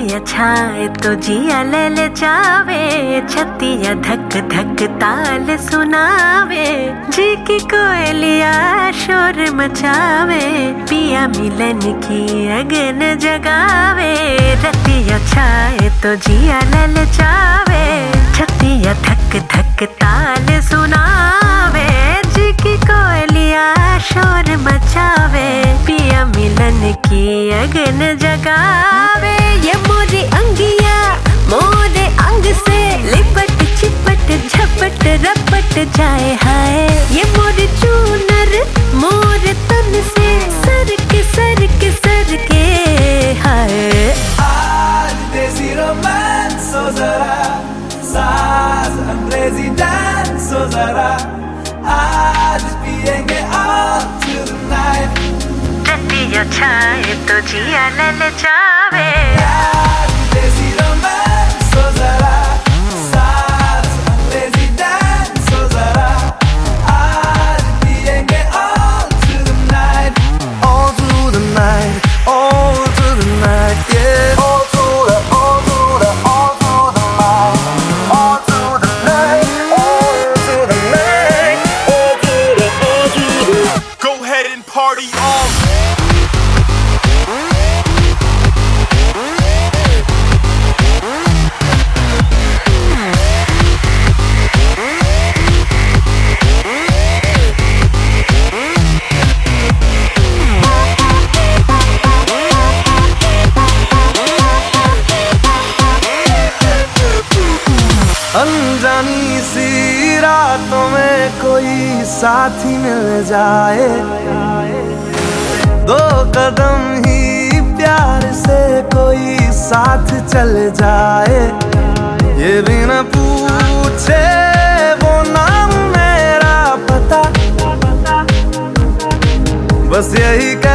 रतिया छाए तो जिया ले जावे, छतिया धक धक ताल सुनावे, जी की कोयलिया शोर मचावे, पिया मिलन की अगन जगावे। रतिया छाए तो जिया ले जावे, छतिया धक धक ताल सुनावे, जी की कोयलिया शोर मचावे, पिया मिलन की अगन जगावे। ये मोरी अंगिया मोरे अंग से लिपट चिपट झपट रपट जाए हाय, ये मोरी चूनर मोरे तन से सर के हाय। आज देसी रोमांस हो जरा, सास अंग्रेजी डांस हो जरा, आज पिएंगे all through the night। Ratia छाए तो जिया ले जावे, आज देसी रोमांस हो जरा, सास अंग्रेजी डांस हो जरा, आज पिएंगे all through the night, all through the night, all through the night, yeah, all through the night, all through the night, all through the night, all through the Go ahead and party on. अनजानी सी रातों में कोई साथी मिल जाए, दो कदम ही प्यार से कोई साथ चल जाए, ये भी न पूछे वो नाम मेरा पता, बस यही